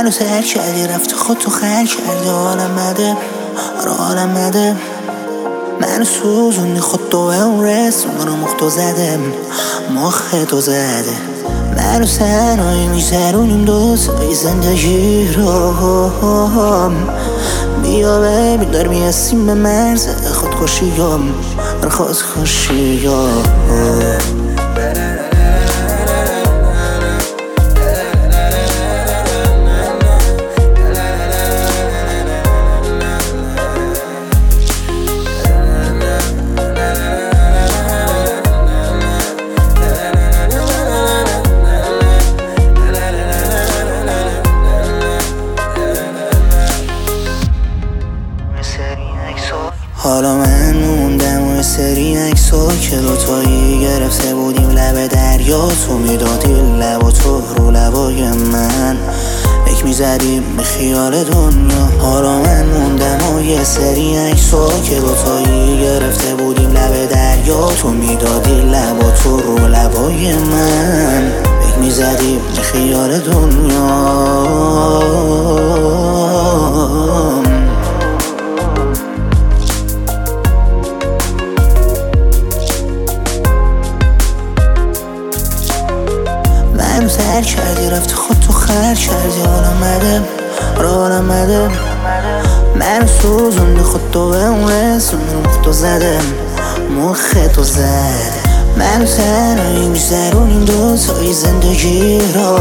منو سر کردی رفتی خودتو خر کردی حالم بده حالم بده منو سوزوندی خودتو به اون رسون رو مختو زده مختو زده منو سنهایی میزرونیم دوستای زندگی رو بیا ببین دار میرسیم به مرز خودکشیام خودکشیام حالا من موندم و سری عکسا که دوتایی گرفته بودیم لب دریا تو میدادی لب و تو رو لبای من یک میزدیم به خیال دنیا. حالا من موندم و یه سری عکسا که دوتایی گرفته بودیم لب دریا تو میدادی لب و تو رو لبای من یک میزدیم به خیال دنیا. منو سر کردی رفتی خودتو خر کردی حالم بده حالم بده منو سوزوندی خودتو به اون رسون مختو زده مختو زده منو تنهایی میگذرونیم دوتای زندگی را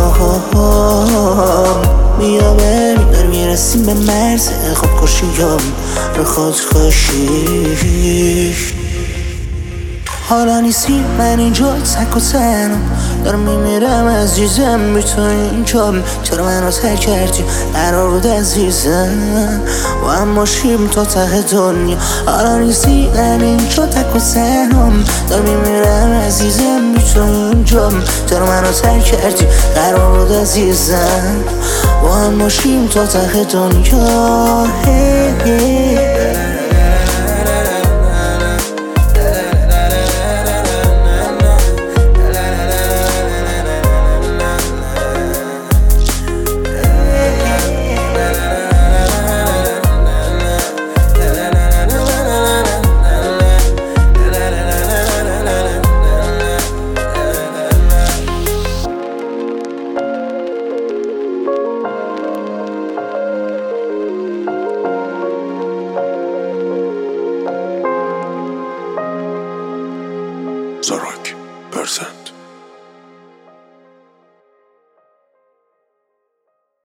بیا ببین دار میرسیم به مرز خودکشیام رو خودکشی. حالا نیستی من اینجا تک و تنم دارم میمیرم عزیزم بی تو اینجا چرا منو ترک کردی قرار بود عزیزم و هم باشیم تا ته دنیا. حالا نیستی من اینجا تک و تنم دارم میمیرم عزیزم بی تو اینجا چرا منو ترک کردی قرار بود عزیزم و هم باشیم تا ته دنیا. Zorak person.